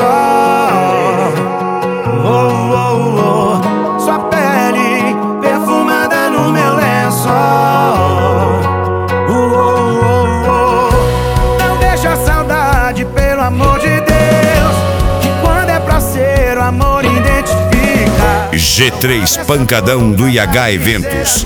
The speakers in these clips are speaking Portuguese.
sol. Sua pele perfumada no meu lençol. Não deixa a saudade, pelo amor de Deus, que quando é pra ser o amor identifica. G3 Pancadão do IH Eventos.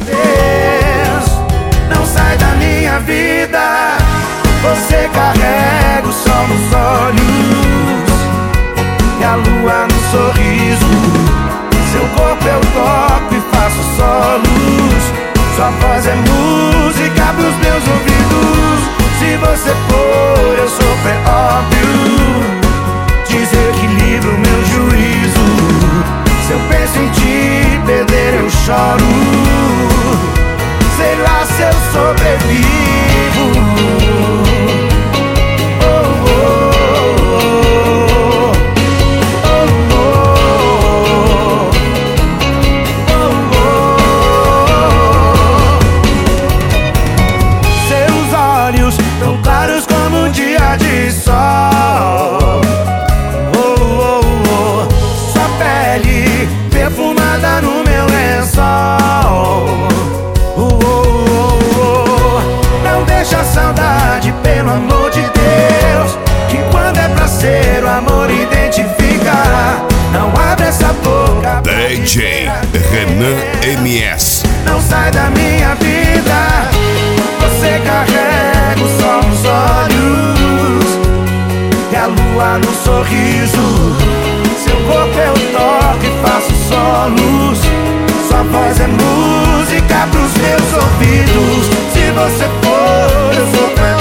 Não sai da minha vida, você carrega o sol nos olhos e a lua no sorriso. Seu corpo eu toco e faço solos. Sua voz é música pros meus ouvidos. Se você for, eu sofro, é óbvio. Desequilibro meu juízo. Se eu penso em te perder, eu choro. Sei lá se eu sobrevivo. Seus olhos tão claros como um dia de sol. Sua pele perfumada no meu lençol. Não deixa a saudade, pelo amor de Deus, que quando é pra ser o amor identifica. Não abre essa boca. DJ Renan MS. Não sai da minha vida, você carrega o sol nos olhos e a lua no sorriso. Seu corpo eu toco e faço solos. Sua voz é música pros meus ouvidos. Se você for, eu sou